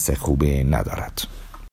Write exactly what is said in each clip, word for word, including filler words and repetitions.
خوبی ندارد.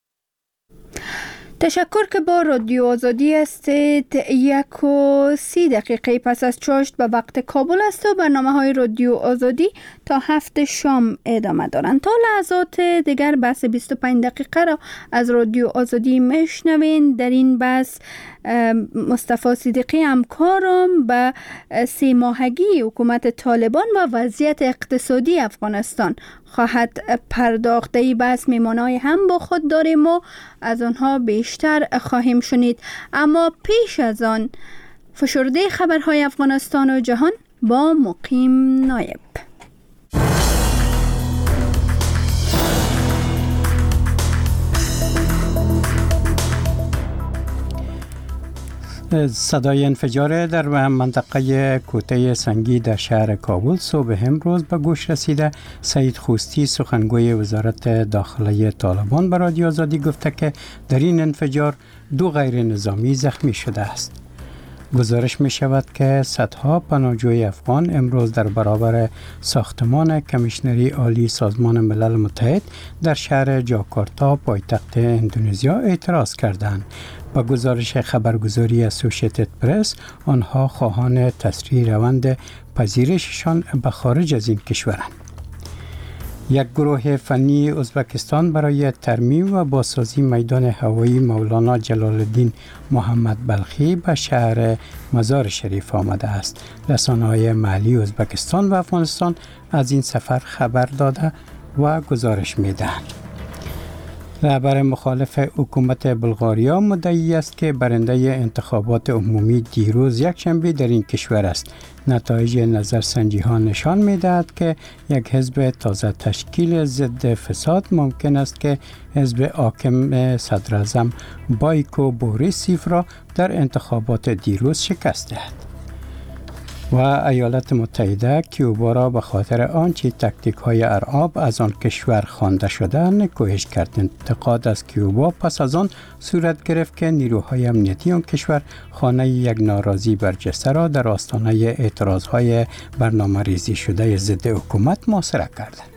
تشکر که با رادیو آزادی هستید. یک و سی دقیقه پس از چاشت به وقت کابل است و برنامه های رادیو آزادی تا هفت شام ادامه دارند. تا لحظات دیگر بحث بیست و پنج دقیقه را از رادیو آزادی میشنوین. در این بحث مصطفی صدیقی همکارم به سه ماهگی حکومت طالبان و وضعیت اقتصادی افغانستان خواهد پرداخت. در این بحث میمانای هم با خود داریم و از آنها بیشتر خواهیم شنید. اما پیش از آن فشرده خبرهای افغانستان و جهان با مقیم نایب. صدای انفجار در منطقه کوته سنگی در شهر کابل صبح امروز به گوش رسیده. سعید خوستی سخنگوی وزارت داخلی طالبان به رادیو آزادی گفته که در این انفجار دو غیر نظامی زخمی شده است. گزارش می شود که صدها پناهجوی افغان امروز در برابر ساختمان کمیشنری عالی سازمان ملل متحد در شهر جاکارتا پایتخت اندونزیا اعتراض کردند. با گزارش خبرگزاری اسوشیتد پرس، آنها خواهان تسریع روند پذیرششان به خارج از این کشورند. یک گروه فنی ازبکستان برای ترمیم و بازسازی میدان هوایی مولانا جلال الدین محمد بلخی به شهر مزار شریف آمده است. رسانه‌های محلی ازبکستان و افغانستان از این سفر خبر داده و گزارش می‌دهند. رهبر مخالف حکومت بلغاریا مدعی است که برنده انتخابات عمومی دیروز یکشنبه در این کشور است. نتایج نظرسنجی ها نشان می‌دهد که یک حزب تازه تشکیل ضد فساد ممکن است که حزب حاکم صدراعظم بایکو بوریسیف را در انتخابات دیروز شکست دهد. و ایالات متحده کیوبا را به خاطر آنچه تکتیک های ارعاب از آن کشور خوانده شده نکوهش کرد. انتقاد از کیوبا پس از آن صورت گرفت که نیروهای امنیتی آن کشور خانه یک ناراضی برجسته را در آستانه اعتراض های برنامه ریزی شده ضد حکومت محاصره کردند.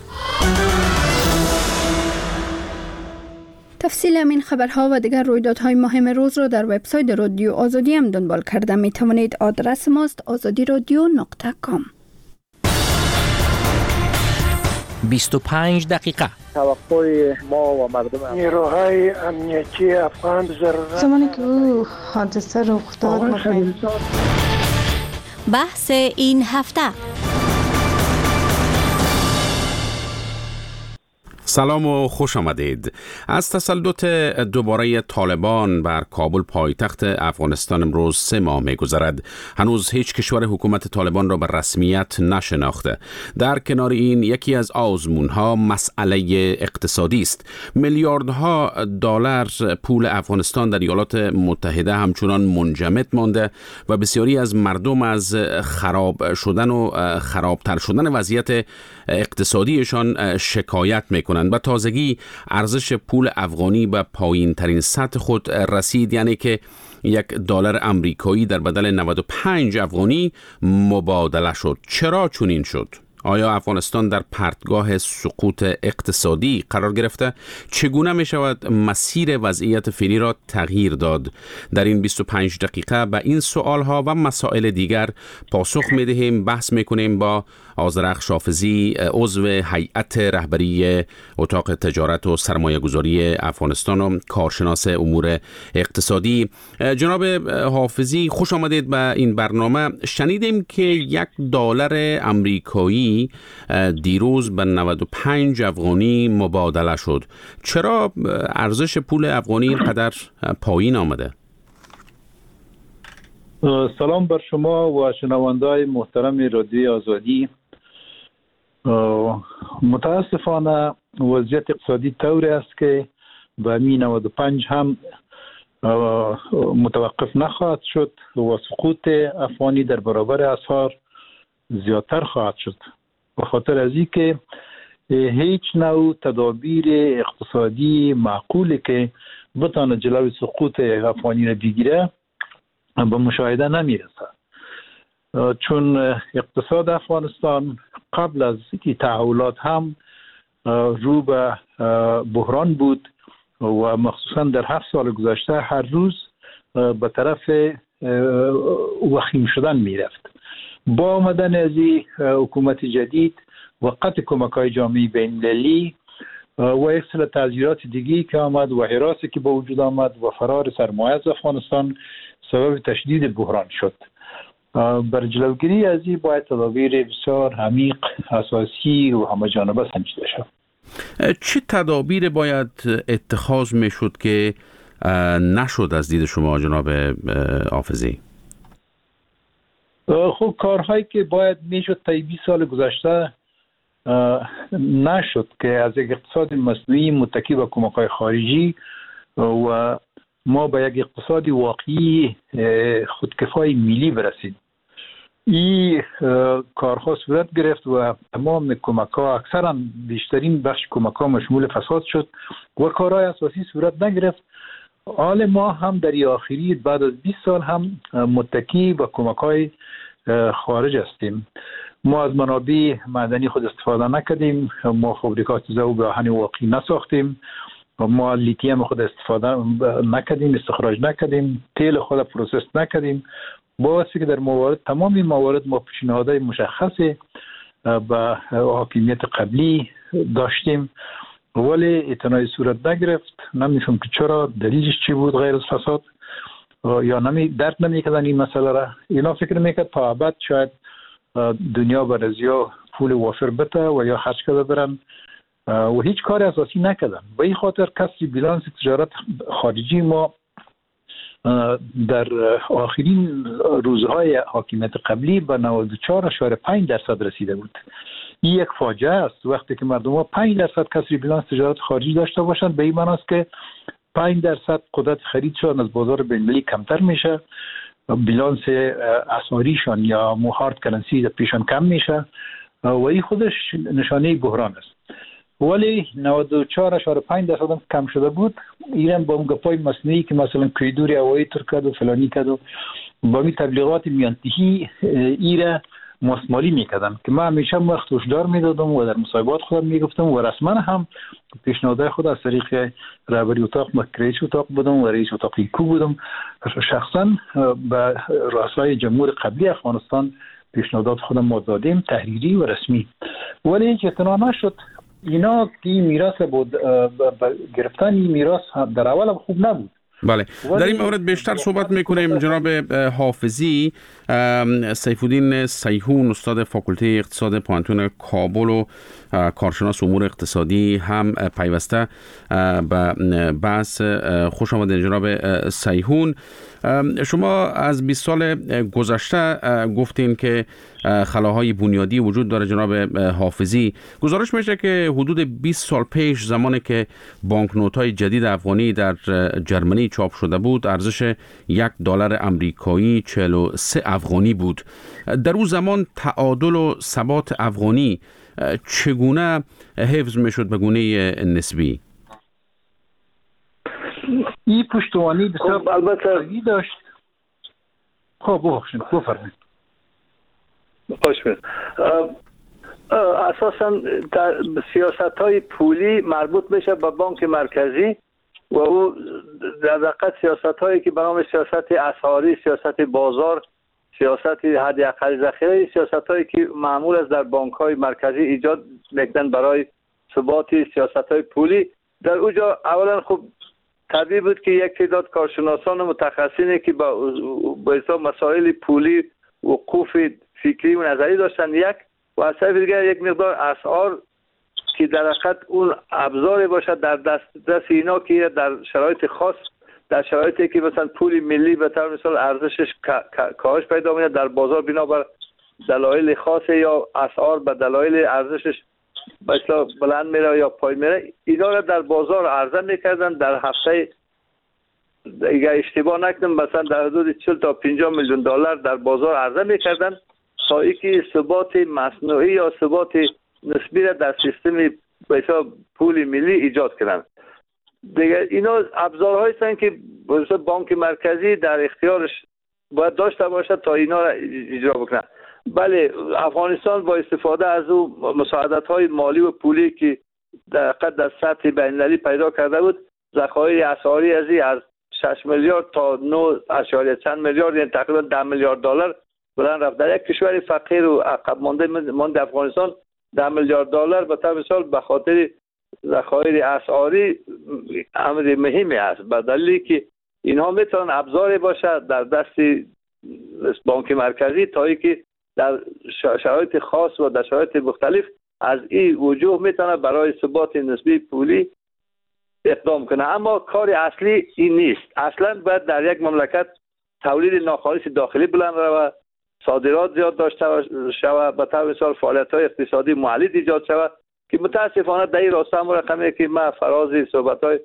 تفصیل همین خبرها و دیگر رویدادهای مهم روز را در وبسایت رادیو آزادی هم دنبال کرده می توانید. آدرس ماست آزادی رادیو نقطه کام. بیست و پنج دقیقه توقع ما و مردم نیروهای امنیتی افغان ضرورت زمانی که او حادثه رخ داد بحث این هفته. سلام و خوش آمدید. از تسلط دوباره طالبان بر کابل پایتخت افغانستان امروز سه ماه می گذرد. هنوز هیچ کشور حکومت طالبان را به رسمیت نشناخته. در کنار این یکی از آزمونها مسئله اقتصادی است. میلیاردها دلار پول افغانستان در ایالات متحده همچنان منجمد مانده و بسیاری از مردم از خراب شدن و خرابتر شدن وضعیت اقتصادیشان شکایت میکنند. و تازگی ارزش پول افغانی به پایین ترین سطح خود رسید، یعنی که یک دلار امریکایی در بدل نود و پنج افغانی مبادله شد. چرا چنین شد؟ آیا افغانستان در پرتگاه سقوط اقتصادی قرار گرفته؟ چگونه می شود مسیر وضعیت فعلی را تغییر داد؟ در این بیست و پنج دقیقه به این سوال ها و مسائل دیگر پاسخ می دهیم، بحث می کنیم با آذرخش حافظی، عضو هیئت رهبری اتاق تجارت و سرمایه گذاری افغانستان و کارشناس امور اقتصادی. جناب حافظی، خوش آمدید به این برنامه. شنیدیم که یک دلار امریکایی دیروز به نود و پنج افغانی مبادله شد. چرا ارزش پول افغانی اینقدر پایین آمده؟ سلام بر شما و شنونده‌های محترم رادیو آزادی. متاسفانه وضعیت اقتصادی طوری است که به نود و پنج هم متوقف نخواهد شد و سقوط افغانی در برابر اسعار زیادتر خواهد شد، به خاطر از اینکه هیچ نوع تدابیر اقتصادی معقولی که بتونه جلوی سقوط افغانی را بگیره به مشاهده نمیرسه، چون اقتصاد افغانستان قبل از این تحولات هم رو به بحران بود و مخصوصا در هفت سال گذشته هر روز به طرف وخیم شدن می رفت. با آمدن از حکومت جدید و قطع کمک‌های جامعه بین‌المللی و یک سری تعذیرات دیگی که آمد و حراسی که به وجود آمد و فرار سرمایه از افغانستان سبب تشدید بحران شد. بر جلوگیری از این باید تدابیر بسیار عمیق، اساسی و همه‌جانبه سنجیده شود. چه تدابیر باید اتخاذ میشد که نشد از دید شما جناب حافظی؟ خب کارهایی که باید میشد تا بیست سال گذشته نشد که از یک اقتصاد مصنوعی متکی به کمک‌های خارجی و ما به یک اقتصاد واقعی خودکفای ملی برسید. این کارها صورت گرفت و تمام کمک‌ها، اکثرا بیشترین بخش کمک‌ها مشمول فساد شد و کارهای اساسی صورت نگرفت. حال ما هم در آخری بعد از بیست سال هم متکی به کمک‌های خارج هستیم. ما از منابع معدنی خود استفاده نکردیم، ما فابریکات ذوب آهن واقعی نساختیم، ما لیتیم خود استفاده نکردیم، استخراج نکردیم، تیل خود پروسس نکردیم. باعثی که در موارد تمام این موارد ما پیشنهادهای مشخصی به حاکمیت قبلی داشتیم ولی اعتنای صورت نگرفت. نمی‌فهم که چرا، دلیلش چی بود غیر از فساد یا نمی درک نمی‌کردن این مسئله را. اینا فکر می‌کرد تا ابد شاید دنیا بر ازیا پول وافر بده و یا خرج کرده برن و هیچ کار اساسی نکردن. به این خاطر کسری بیلانس تجارت خارجی ما در آخرین روزهای حاکمیت قبلی به نود و چهار و پنج درصد رسیده بود. این یک فاجعه است. وقتی که مردم ها پنج درصد کسری بیلانس تجارت خارجی داشته باشند، به این معنی است که پنج درصد قدرت خریدشان از بازار بین‌المللی کمتر میشه، بیلانس اسعاریشان یا هارد کرنسی در پیشان کم میشه و این خودش نشانه بحران است. ولی نود و چهار و پنج درصد هم کم شده بود. ایران با اون گپای مصنوعی که مثلا کوریدور هوایی تر کرد و فلانی کرد و با این تبلیغات میانتهی ایران ماسمالی میکردن که من همیشه وقت هشدار میدادم و در مصاحبات خودم میگفتم و رسما هم پیشنهادهای خود از طریق رهبری اتاق مکریش اتاق بودم و رئیس اتاق ایکو بودم. شخصا به رؤسای جمهور قبلی افغانستان پیشنهادات خودم ما دادیم، تحریری و رسمی، ولی هیچ اعتنا نشد. اینا که میراث بود، گرفتن این میراث در اول هم خوب نبود. بله، در این مورد بیشتر صحبت میکنیم. جناب حافظی، سیفالدین سیحون استاد فاکولته اقتصاد پانتون کابل و کارشناس امور اقتصادی هم پیوسته به بحث. خوش آمدید جناب سیحون. شما از بیست سال گذشته گفتین که خلاهای بنیادی وجود داره. جناب حافظی، گزارش میشه که حدود بیست سال پیش زمانی که بانکنوت‌های جدید افغانی در جرمنی چاپ شده بود، ارزش یک دلار امریکایی چهل و سه افغانی بود. در اون زمان تعادل و ثبات افغانی چگونه حفظ میشد به گونه نسبی؟ این پشتوانی بسیار البته داشت. خب بخشید بفرمایید. خوش بید. اساسا سیاست های پولی مربوط میشه به بانک مرکزی و او در دقیقت سیاست هایی که به نام سیاست اسعاری، سیاست بازار، سیاست حد اقل ذخیره، سیاست هایی که معمول است در بانک های مرکزی ایجاد میکنن برای ثبات سیاست های پولی. در اونجا اولا خب طبیعی بود که یک تعداد کارشناسان متخصصینی که با به حساب مسائل پولی وقوف فکری و نظری داشتن، یک و از طرف دیگر یک مقدار اسعار که در حقیقت اون ابزاری باشد در دست دست اینا که در شرایط خاص، در شرایطی که مثلا پول ملی به طور مثال ارزشش کاهش پیدا می‌کنه در بازار بنابر دلایل خاص یا اسعار به دلایل ارزشش به اصطلاح بلند میره یا پایین میره، اینا را در بازار عرضه میکردن. در هفته اگه اشتباه نکنم مثلا در حدود چهل تا پنجاه میلیون دلار در بازار عرضه میکردن تا اینکه ثبات مصنوعی یا ثبات نسبی را در سیستم به حساب پول ملی ایجاد کردن. دیگه اینا ابزارهایی هستند که به بانک مرکزی در اختیارش باید داشته باشد تا اینا را اجرا بکنه. بله، افغانستان با استفاده از او مساعدت های مالی و پولی که در در سطح بین‌المللی پیدا کرده بود، ذخایر اسعاری از این از شش میلیارد تا نه اشاریه چند میلیارد، یعنی تقریبا ده میلیارد دلار بلند رفت. در یک کشور فقیر و عقب مانده مانده افغانستان ده میلیارد دلار به طور مثال به خاطر ذخایر اسعاری امر مهمی است، به دلیلی که اینها میتونن ابزاری باشه در دست بانک مرکزی تا اینکه در شرایط خاص و در شرایط مختلف از این وجوه میتونه برای ثبات نسبی پولی اقدام کنه. اما کار اصلی این نیست. اصلا باید در یک مملکت تولید ناخالص داخلی بلند روه، صادرات زیاد داشته شود، به طور مثال فعالیت‌های اقتصادی معلی ایجاد شود که متاسفانه در این راستا هم رقمی که من فراز صحبت‌های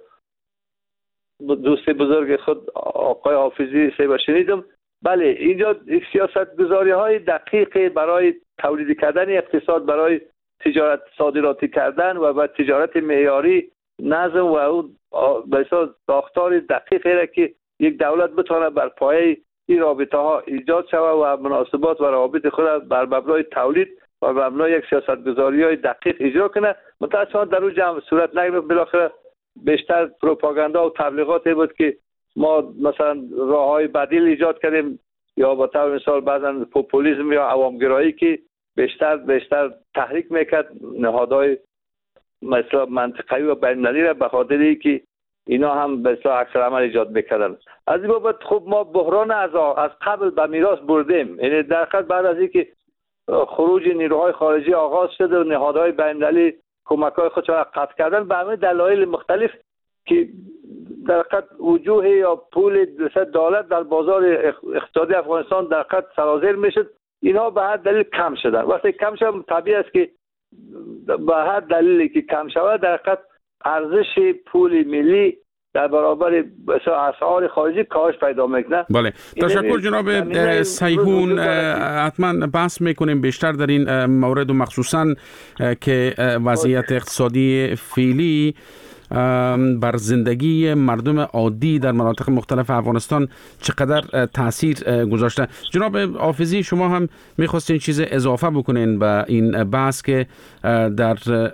دوست بزرگ خود آقای حافظی سیبا شنیدم. بله، اینجا سیاست گذاری های دقیق برای تولید کردن اقتصاد، برای تجارت صادراتی کردن و بعد تجارت معیاری، نظم و اون بسیار ساختار دقیقی را که یک دولت بتونه بر پایه این رابطه ها ایجاد شود و مناسبات و روابط خود بر مبنای تولید و بر مبنای یک سیاست گذاری های دقیق اجرا کنه. متاسفانه در اون جمع صورت نگرفت. بالاخره بیشتر پروپاگاندا و تبلیغاتی بود که ما مثلا راههای بدیل ایجاد کردیم، یا با طور مثال بعضا پوپولیسم یا عوامگرایی که بیشتر بیشتر تحریک میکرد نهادهای مثلا منطقه‌ای و بین‌المللی را، به خاطر که اینا هم مثلا اکثر عمل ایجاد میکردن. از این بابت خب ما بحران از از قبل به میراث بردیم. یعنی در حقیقت بعد از اینکه خروج نیروهای خارجی آغاز شده و نهادهای بین‌المللی کمک‌های خودشون را قطع کردن به همه دلایل مختلف که در حقیقت وجوه یا پول دویست دلار در بازار اقتصادی افغانستان در حقیقت سرازیر میشد، اینها به هر دلیل کم شدن. وقتی کم شدن طبیعی است که به هر دلیلی که کم شود در حقیقت ارزش پول ملی در برابر اسعار خارجی کاهش پیدا میکنه. بله، تشکر جناب سیهون. حتما بحث میکنیم بیشتر در این مورد و مخصوصا که وضعیت اقتصادی فعلی بر زندگی مردم عادی در مناطق مختلف افغانستان چقدر تاثیر گذاشته. جناب حافظی، شما هم میخواستین چیز اضافه بکنین به این بحث که در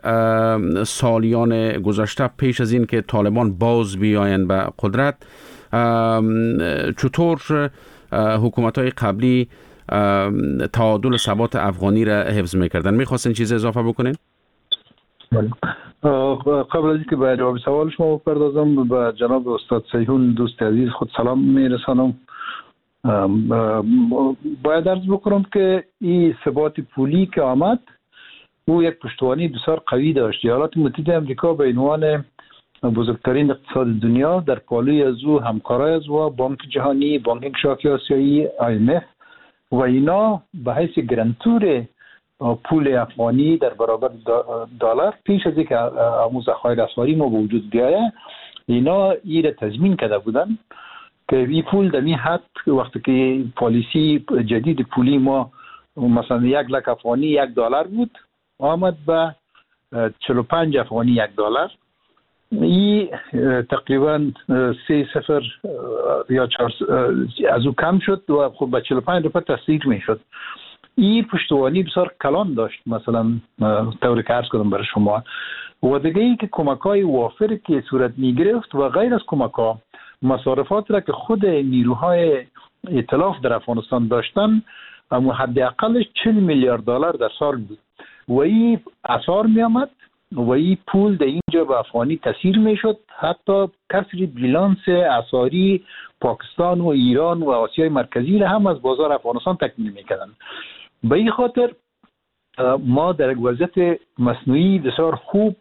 سالیان گذشته پیش از این که طالبان باز بیاین به قدرت چطور حکومت‌های قبلی تعادل و ثبات افغانی را حفظ میکردن؟ میخواستین چیز اضافه بکنین؟ قبل از اینکه به جواب سوال شما بپردازم، به جناب استاد سیهون دوست عزیز خود سلام میرسانم. باید عرض بکنم که این ثبات پولی که آمد او یک پشتوانه بسیار قوی داشت. ایالات متحده آمریکا به عنوان بزرگترین اقتصاد دنیا در پالوی از او همکارای از او بانک جهانی، بانک انکشافی آسیایی، آی ام اف و اینا به حیث گرانتور پول افغانی در برابر دلار پیش از اینکه امو ذخایر اسعاری ما به وجود بیایه، اینا این تضمین کرده بودن که این پول در این حد وقتی که پالیسی جدید پولی ما مثلا یک لک افغانی یک دلار بود آمد به چهل و پنج افغانی یک دلار، این تقریبا سه صفر یا چهار از او کم شد و خب به چهل و پنج روپیه تصدیق می شد. این پشتوانی بسیار کلان داشت. مثلا طوری که عرض کردم برای شما و دیگه ای که کمک های وافر که صورت می گرفت و غیر از کمک ها مصارفات را که خود نیروهای ائتلاف در افغانستان داشتن اما حداقلش چهل میلیارد دلار در سال بود و این اثار می آمد و این پول در اینجا به افغانی تسهیل می شد. حتی کسری بیلانس اسعاری پاکستان و ایران و آسیای مرکزی را هم از بازار افغانستان تکمیل می کردن. به این خاطر ما در یک وضعیت مصنوعی بسیار خوب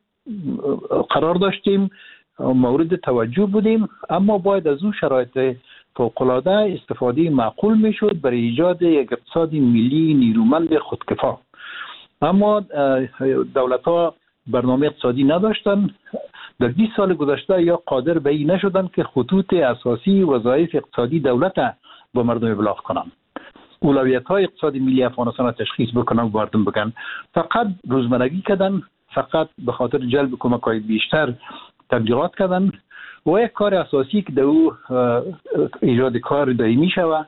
قرار داشتیم، مورد توجه بودیم، اما باید از اون شرایط فوق‌العاده استفاده معقول می شد برای ایجاد یک اقتصاد ملی نیرومند خودکفا. اما دولت ها برنامه اقتصادی نداشتن. در بیست سال گذشته یا قادر به این نشدن که خطوط اساسی وظایف اقتصادی دولت با مردم ابلاغ کنن، اولویت های اقتصادی ملی افغانستان را تشخیص بکنن و مردم بگن. فقط روزمرگی کردن، فقط به خاطر جلب کمک های بیشتر تبلیغات کردن و یک کار اساسی که در او ایجاد کار دائمی شود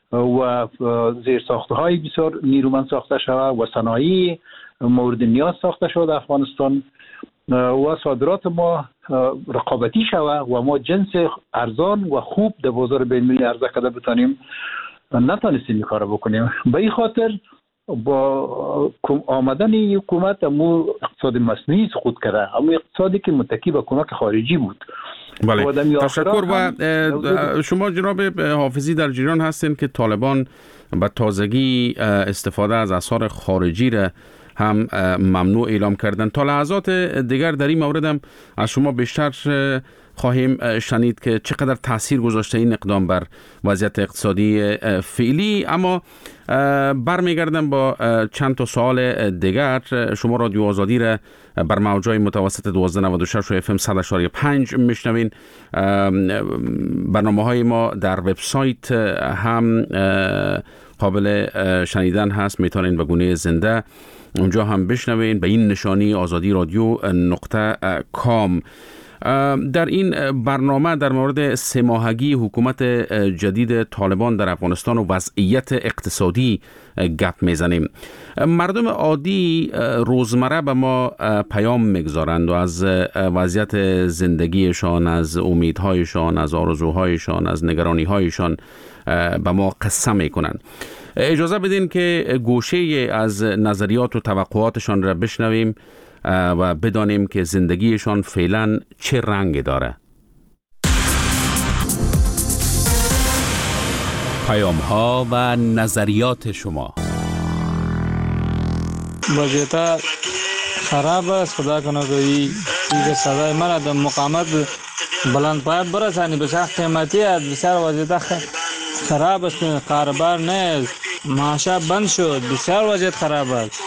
و زیر ساخته های بسیار نیرومند ساخته شود و صنایع مورد نیاز ساخته شده افغانستان و صادرات ما رقابتی شوه و ما جنس ارزان و خوب در بازار بین‌المللی عرضه کرده بتانیم، نتانستیم این کار بکنیم. به این خاطر با آمدن حکومت امو اقتصاد مصنوعی سقوط کرده، امو اقتصادی که متکی به کمک خارجی بود. بله، تشکر. و شما جناب حافظی در جریان هستین که طالبان به تازگی استفاده از اسعار خارجی را هم ممنوع اعلام کردن. تا لحظات دیگر در این مورد هم از شما بیشتر خواهیم شنید که چقدر تاثیر گذاشته این اقدام بر وضعیت اقتصادی فعلی. اما برمیگردم با چند تا سوال دیگر. شما رادیو آزادی را بر موجای متوسط دوازده نود و شش و اف ام صد و پنج میشنوین. برنامه‌های ما در وبسایت هم قابل شنیدن هست، میتونین به گونه زنده اونجا هم بشنوین به این نشانی آزادی رادیو نقطه کام. در این برنامه در مورد سه ماهگی حکومت جدید طالبان در افغانستان و وضعیت اقتصادی گپ میزنیم. مردم عادی روزمره به ما پیام میگذارند و از وضعیت زندگیشان، از امیدهایشان، از آرزوهایشان، از نگرانیهایشان به ما قصه میکنند. اجازه بدین که گوشه از نظریات و توقعاتشان را بشنویم و بدانیم که زندگیشان فعلا چه رنگ داره. پیام ها و نظریات شما. وضعیت خراب است. خدا کنه که این صدای من در مقامت بلند پایه برسانی. بسیار قیمتی است، بسیار وضعیت خراب است، کاربار نیست، معاشا بند شد، بسیار وضعیت خراب است.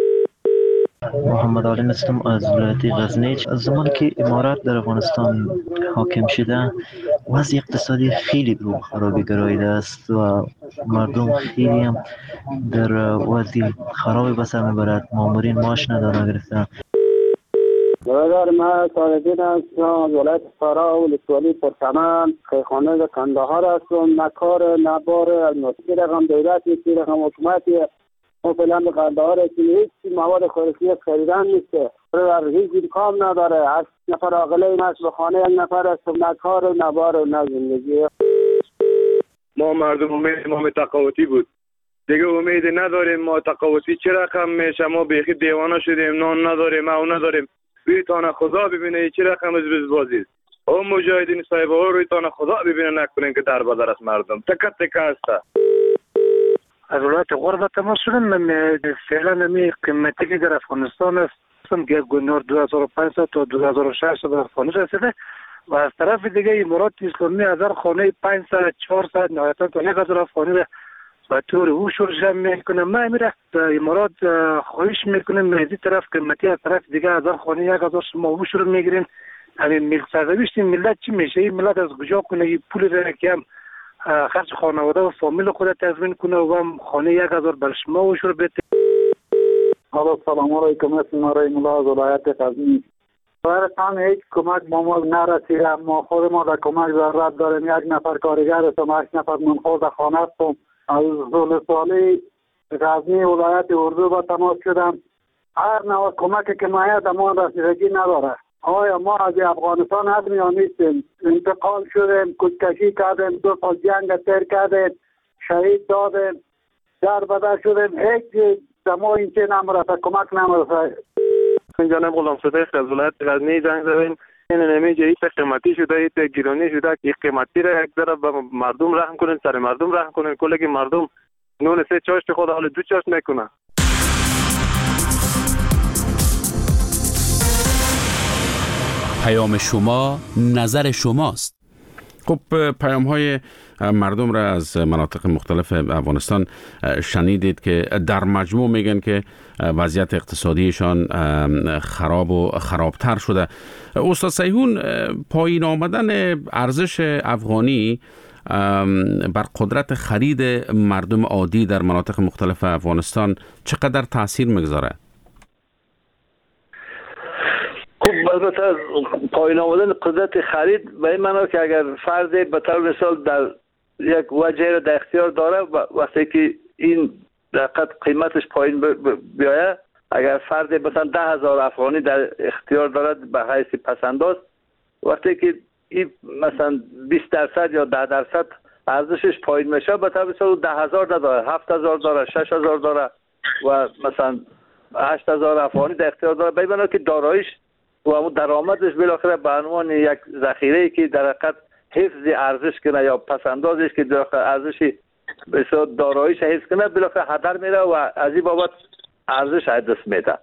محمد علی هستم از ولایت غزنی. از زمانی که امارات در افغانستان حاکم شده وضع اقتصادی خیلی رو خرابی گراییده است و مردم خیلی هم در وضع خرابی به سر میبرد. مامورین معاش ندارن گرفتن. برادر من صالح‌الدین هستم از ولایت فرا و ولسوالی پرچمن خیرخانه کندهار هستم. نه کار نه بار از نوسکی رقم دولتی که رقم حکومتی ما فعلا به کندهار هستیم. هیچ مواد خوراکی خریدن نیسته، برادر هیچ امکان نداره. هشت نفر عاقله هست به خانه یک نفر هستم، نه کار و نه بار و نه زندگی. ما مردم امید ما تقاوتی بود، دیگه امید نداریم. ما تقاوتی چه رقم میشه؟ ما بیخی دیوانه شدیم، نان نداریم، او نداریم. روی تانه خدا ببینه چه رقم از بازی. او مجاهدین صاحب ها روی تانه خدا ببینه نکنین که در بدر است مردم تکه تکه است. از ولایت غربت ما شدن. من فعلا می قیمتی که در افغانستان است که گنور دو هزار و پانصد تا دو هزار و ششصد به افغانستان رسیده و از طرف دیگه امارات اسلامی هزار خانه پانصد چهارصد نهایتا تا یک هزار افغانی را و طور او شورش میکنه. ما میره امارات خواهش میکنیم مهدی طرف قیمتی از طرف دیگه هزار خانه یک هزار شما او شروع میگیرین. همین ملت سرزویشت ملت چی میشه؟ این ملت از کجا کنه این پول را که هم خرج خانواده و فامیل خود تضمین کنه و هم خانه یک هزار بر شما و شروع بده. حالا سلام علیکم، اسم رای ملا از ولایت غزنی. برتان هیچ کمک با ما نرسیده. ما خود ما در کمک ضرورت داریم. یک نفر کارگر هستم، هشت نفر منخوض خانه هستم. از ولسوالی غزنی ولایت اردو با تماس شدم. هر نوع کمکی که مایه ما رسیدگی نداره. آیا ما از افغانستان آدمی ها نیستیم؟ انتقال شدیم، کشکشی کردیم، دو سال جنگ تیر کردیم، شهید دادیم، در بدر شدیم. هیچ دما این چه نمرسه، کمک نمرسه. جناب غلام صدیق از ولایت غزنی زنگ زدیم. این نمیجه ایت قیمتی شده، ایت گیرانی شده که قیمتی را یک ذره به مردم رحم کنین، سر مردم رحم کنین. کلی که مردم نون سه چاشت خود حال دو چاشت میکنه. پیام شما نظر شماست. خب پیام های مردم را از مناطق مختلف افغانستان شنیدید که در مجموع میگن که وضعیت اقتصادیشان خراب و خرابتر شده. استاد صیهون، پایین آمدن ارزش افغانی بر قدرت خرید مردم عادی در مناطق مختلف افغانستان چقدر تاثیر میگذاره؟ خب البته پایین آمدن قدرت خرید به این معنی که اگر فردی به طور مثال در یک وجه را در اختیار داره و وقتی که این دقیقاً قیمتش پایین بیایه اگر فرد مثلا ده هزار افغانی در اختیار دارد به حیث پسنداز، وقتی که این مثلا بیست درصد یا ده درصد ارزشش پایین میشه، به طبع مثال ده هزار نداره، هفت هزار داره، شش هزار داره و مثلا هشت هزار افغانی در اختیار داره. ببینید که داراییش و اون درآمدش بالاخره به عنوان یک ذخیره که در حقیقت حفظ ارزش کنه یا پسندازش که در ارزش بسیار داراییش حفظ کنه، بالاخره هدر میره و از این بابت ارزش از دست میده.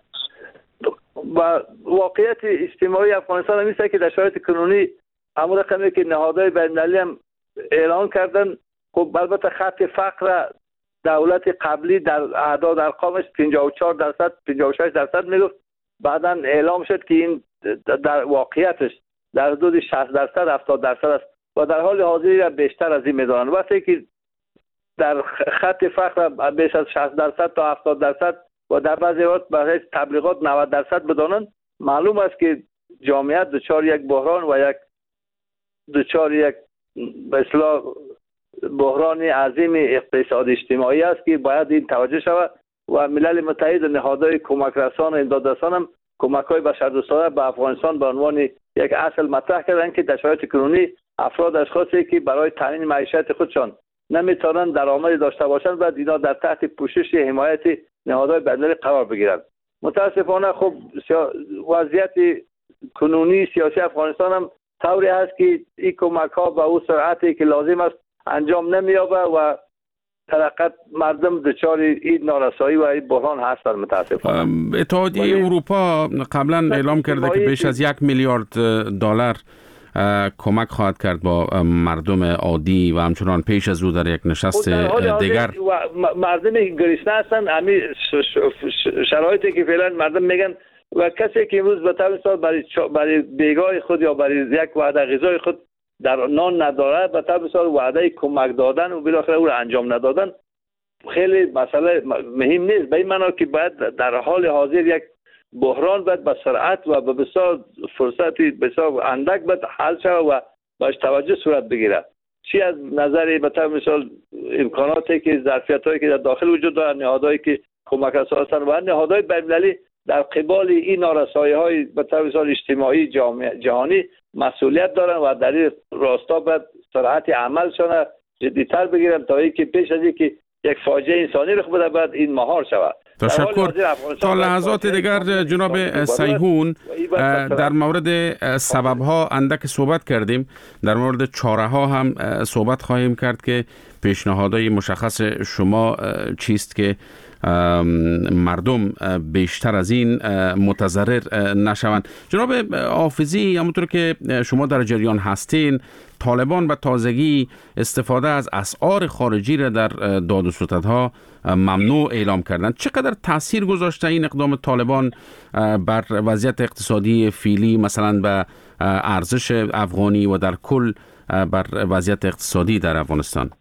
و واقعیت اجتماعی افغانستان هم میشه که در شرایط کنونی همون رقمی که نهادهای بین‌المللی هم اعلان کردن، خب البته خط فقر دولت قبلی در اعداد ارقامش پنجاه و چهار درصد پنجاه و شش درصد میگفت، بعدا اعلام شد که این در واقعیتش در حدود شصت درصد هفتاد درصد است و در حال حاضر بیشتر از این میدانن. وقتی که در خط فقر بیش از شصت درصد تا هفتاد درصد و در بعضی وقت برای تبلیغات نود درصد بدانند، معلوم است که جامعه دچار یک بحران و یک دچار یک به اصطلاح بحران عظیم اقتصادی اجتماعی است که باید این توجه شود و ملل متحد و نهادهای کمک رسان و امداد رسان هم کمک‌های بشردوستانه به افغانستان به عنوان یک اصل مطرح کردند که در شرایط کنونی افراد اشخاصی که برای تامین معیشت خودشان نمیتونن درآمدی داشته باشند و اینا در تحت پوشش حمایت نهادهای بین‌المللی قرار بگیرند. متاسفانه خب وضعیت کنونی سیاسی افغانستان هم طوری هست که این کمک ها به اون سرعتی که لازم است انجام نمی‌یابد و طرقت مردم دچار این نارسایی و این بحران هستند. متاسفانه اتحادیه اروپا قبلا اعلام کرده که بیش از یک میلیارد دلار کمک خواهد کرد با مردم عادی و همچنان پیش از او در یک نشست دیگر مردم گریسنه هستند. همین شرایطی که فعلا مردم میگن و کسی که امروز به طور مثال برای برای بیگاه خود یا برای یک وعده غذای خود در نان نداره، به طور مثال وعده کمک دادن و بالاخره او را انجام ندادن خیلی مسئله مهم نیست. به این معنا که باید در حال حاضر یک بحران باید به سرعت و به بسیار فرصتی بسیار اندک باید حل شود و باش توجه صورت بگیره. چی از نظر به طور مثال امکاناتی که ظرفیتایی که در داخل وجود دارن، نهادهایی که کمک رسان هستند و نهادهای بین‌المللی در قبال این نارسایی‌های به طور مثال اجتماعی جهانی مسئولیت دارن و در این راستا باید سرعت عملشان جدی‌تر بگیرن تا اینکه پیش از اینکه یک فاجعه انسانی رخ بده بعد این مهار شود. تشکر. تا لحظات دیگر جناب سیهون در مورد سبب‌ها اندک صحبت کردیم، در مورد چاره‌ها هم صحبت خواهیم کرد که پیشنهادهای مشخص شما چیست که مردم بیشتر از این متضرر نشوند. جناب حافظی، همونطور که شما در جریان هستین، طالبان به تازگی استفاده از اسعار خارجی را در داد و ستدها ممنوع اعلام کردند. چقدر تاثیر گذاشته این اقدام طالبان بر وضعیت اقتصادی فعلی، مثلا به ارزش افغانی و در کل بر وضعیت اقتصادی در افغانستان؟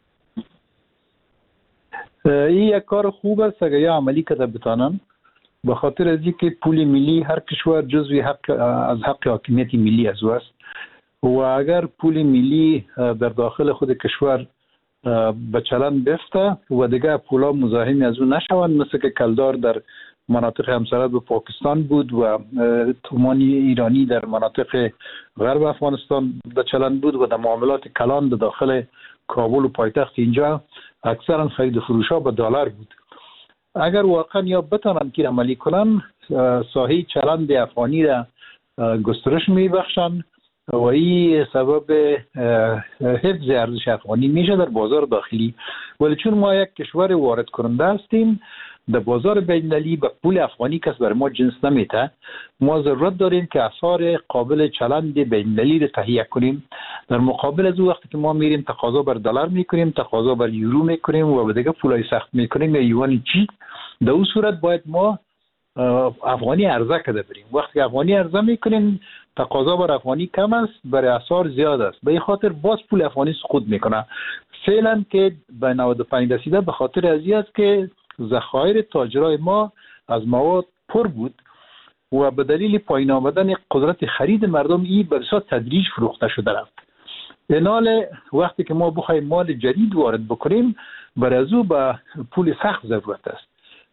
این یک کار خوب است اگر یا عملی کرده بتانن، به خاطر از اینکه پول ملی هر کشور جزوی حق از حق حاکمیت ملی از او است و اگر پول ملی در داخل خود کشور به چلن بفته و دیگه پولا مزاحم از او نشوند، مثل که کلدار در مناطق همسایه به پاکستان بود و تومان ایرانی در مناطق غرب افغانستان به چلن بود و در معاملات کلان در داخل کابل و پایتخت اینجا اکثرا خرید و فروش ها به دلار بود. اگر واقعا یا بتانند که عملی کنن، ساحه چلند افغانی را گسترش می بخشند و این سبب حفظ ارزش افغانی میشه در بازار داخلی. ولی چون ما یک کشور وارد کننده هستیم، در بازار بین‌المللی به پول افغانی کس بر ما جنس نمیته. ما ضرورت داریم که اسعار قابل چلند بین‌المللی را تهیه کنیم. در مقابل از او وقتی که ما میریم تقاضا بر دلار میکنیم، تقاضا بر یورو میکنیم و به دیگه پولای سخت میکنیم یا یوان چی، در اون صورت باید ما افغانی عرضه کرده بریم. وقتی افغانی عرضه میکنیم تقاضا بر افغانی کم است، برای اسعار زیاد است، به این خاطر باز پول افغانی سقوط میکنه. فعلا که به نود و پنج رسیده به خاطر از این است که ذخایر تاجرای ما از مواد پر بود و به دلیل پایین آمدن قدرت خرید مردم این به صورت تدریج فروخته شده رفت. اینال وقتی که ما بخوایم مال جدید وارد بکنیم، برای از او به پول سخت ضرورت است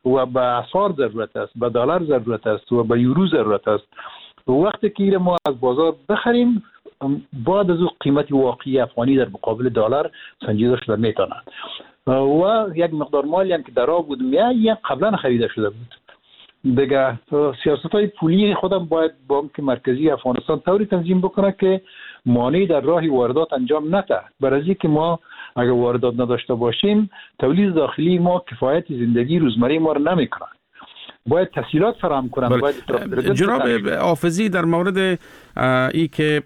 و به اسعار ضرورت است، به دلار ضرورت است و به یورو ضرورت است. وقتی که ما از بازار بخریم بعد از اون قیمت واقعی افغانی در مقابل دلار سنجیده شده میتونه و یک مقدار مالی هم که در آب بود میاد قبلا خریده شده بود. دیگه سیاست‌های پولی خودم باید بانک مرکزی افغانستان طوری تنظیم بکنه که مانع در راه واردات انجام نده. برای اینکه ما اگر واردات نداشته باشیم تولید داخلی ما کفایت زندگی روزمره ما رو نمیکنه. باید تسهیلات فراهم کنن. بله. باید جناب حافظی در مورد ای که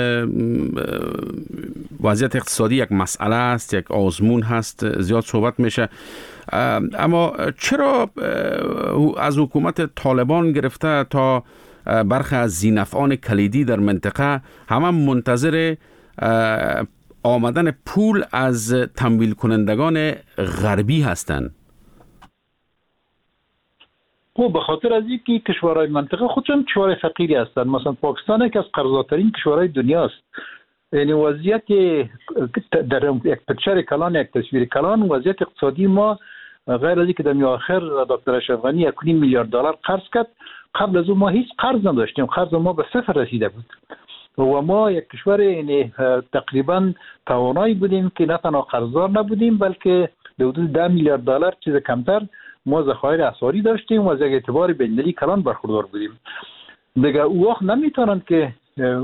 وضعیت اقتصادی یک مسئله است، یک آزمون هست، زیاد صحبت میشه، اما چرا از حکومت طالبان گرفته تا برخی از ذی‌نفعان کلیدی در منطقه همه منتظر آمدن پول از تمویل کنندگان غربی هستند؟ خب به خاطر از اینکه کشورهای منطقه خودشون کشورهای فقیری هستند. مثلا پاکستان یک از قرضاترین کشورهای دنیاست. یعنی وضعیت در یک پکچر کلان، یک تصویر کلان، وضعیت اقتصادی ما غیر از اینکه در آخر دکتر اشرف غنی یک و نیم میلیارد دلار قرض کرد، قبل از اون ما هیچ قرض نداشتیم. قرض ما به صفر رسیده بود و ما یک کشور یعنی تقریبا توانایی بودیم که نه تنها قرضدار نبودیم بلکه به حدود ده میلیارد دلار چیز کمتر ما ذخایر اسعاری داشتیم و از یک اعتبار بین‌المللی کلان برخوردار بودیم. دیگه او وقت نمیتونن که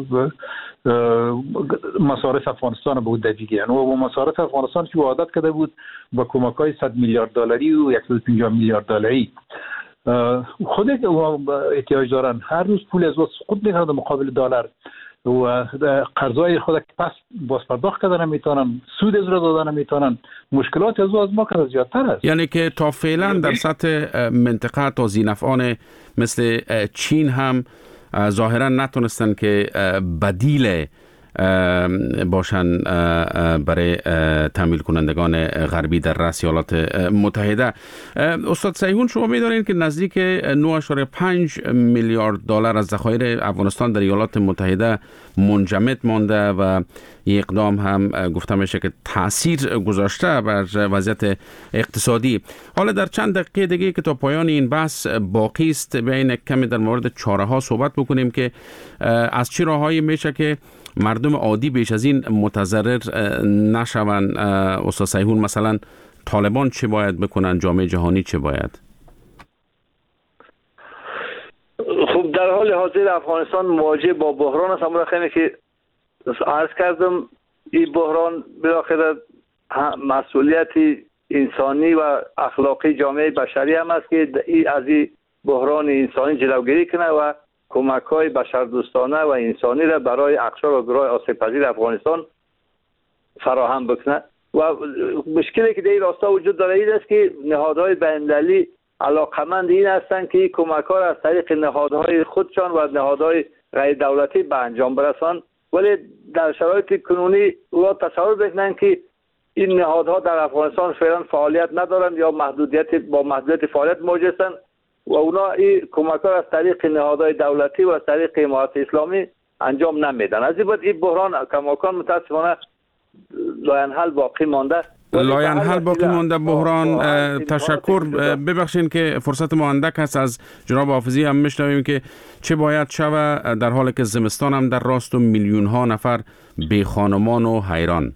مصارف افغانستان رو به خود بگیرن و با مصارف افغانستان که عادت کرده بود با کمک‌های صد میلیارد دلاری و صد و پنجاه میلیارد دلاری خود احتیاج دارن. هر روز پول از واسه سقوط میکنه در مقابل دلار و قرضای خود که پس باز پرداخت کردن نمیتونن، سود از را دادن نمیتونن، مشکلات از از ما که زیادتر است. یعنی که تا فعلا در سطح منطقه تا ذی‌نفعان مثل چین هم ظاهرا نتونستن که بدیل باشن برای تمویل کنندگان غربی در رأس ایالات متحده. استاد صیحون، شما می‌دانید که نزدیک نه و پنج میلیارد دلار از ذخایر افغانستان در ایالات متحده منجمد مانده و این اقدام هم گفته میشه که تاثیر گذاشته بر وضعیت اقتصادی. حالا در چند دقیقه دیگه که تا پایان این بحث باقی است بیاین کمی در مورد چاره ها صحبت بکنیم که از چه راههایی میشه که مردم عادی بیش از این متضرر نشوند. استاد صیحون، مثلا طالبان چه باید بکنن، جامعه جهانی چه باید؟ خب در حال حاضر افغانستان مواجه با بحران است. اما خیلی که عرض کردم این بحران بالاخره مسئولیت انسانی و اخلاقی جامعه بشری هم است که از این بحران انسانی جلوگیری کنه و کمک‌های بشردوستانه و انسانی را برای اقشار و گروه آسیب‌پذیر افغانستان فراهم بکنه. و مشکلی که در این راستا وجود داره این است که نهادهای بین‌المللی علاقمند این هستند که این کمک‌ها را از طریق نهادهای خودشان و نهادهای غیر دولتی به انجام برسانند، ولی در شرایط کنونی او تصور بکنند که این نهادها در افغانستان فعلا فعالیت ندارند یا محدودیت با محدودیت فعالیت مواجه هستند و اونا این کمک‌ها از طریق نهادهای دولتی و از طریق امارات اسلامی انجام نمیدن. از این بعد این بحران کماکان متاسفانه لاینحل باقی مانده. لاینحل باقی مانده بحران. تشکر. ببخشید که فرصت ما اندک هست. از جناب حافظی هم میشنویم که چه باید شود در حالی که زمستان هم در راست و میلیون ها نفر بی خانمان و حیران.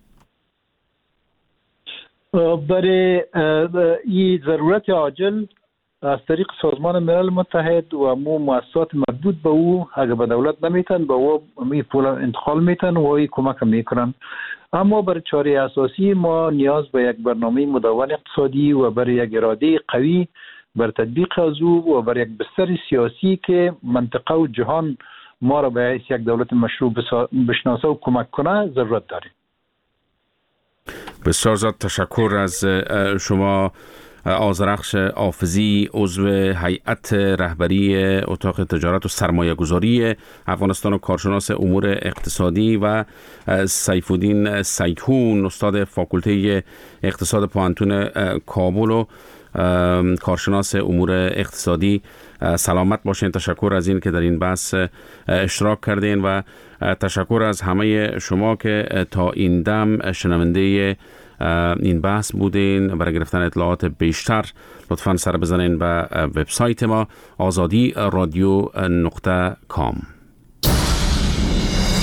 برای این ضرورت عاجل از طریق سازمان ملل متحد و مو مؤسسات مربوط به او اگر به دولت نمیتن به او می پول انتقال میتن و این کمک میکنن. اما برای چاره اساسی ما نیاز به یک برنامه مدون اقتصادی و برای یک اراده قوی بر تطبیق از او و برای یک بستر سیاسی که منطقه و جهان ما را به حیث یک دولت مشروع بشناسه و کمک کنه ضرورت داریم. بسیار زیاد تشکر از شما آذرخش حافظی، عضو هیئت رهبری اتاق تجارت و سرمایه گذاری افغانستان و کارشناس امور اقتصادی، و سیفالدین صیحون، استاد فاکولته اقتصاد پوهنتون کابل و کارشناس امور اقتصادی. سلامت باشین. تشکر از این که در این بحث اشتراک کردین و تشکر از همه شما که تا این دم شنونده این بحث بودین. برای گرفتن اطلاعات بیشتر لطفاً سر بزنین به وبسایت ما آزادی رادیو نقطه کام.